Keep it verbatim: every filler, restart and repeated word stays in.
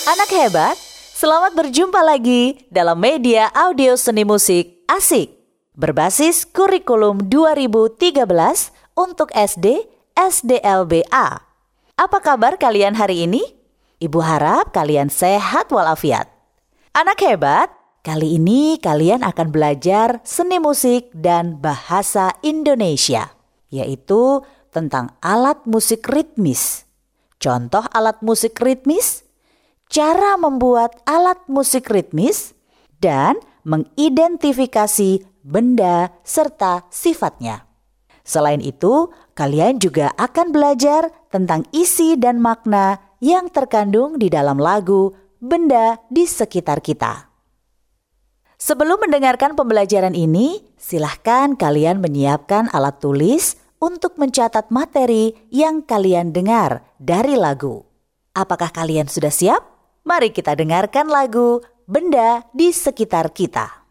Anak hebat, selamat berjumpa lagi dalam media audio seni musik asik berbasis kurikulum dua ribu tiga belas untuk S D S D L B A. Apa kabar kalian hari ini? Ibu harap kalian sehat walafiat. Anak hebat, kali ini kalian akan belajar seni musik dan bahasa Indonesia, yaitu tentang alat musik ritmis. Contoh alat musik ritmis, cara membuat alat musik ritmis, dan mengidentifikasi benda serta sifatnya. Selain itu, kalian juga akan belajar tentang isi dan makna yang terkandung di dalam lagu Benda di Sekitar Kita. Sebelum mendengarkan pembelajaran ini, silahkan kalian menyiapkan alat tulis untuk mencatat materi yang kalian dengar dari lagu. Apakah kalian sudah siap? Mari kita dengarkan lagu Benda di Sekitar Kita.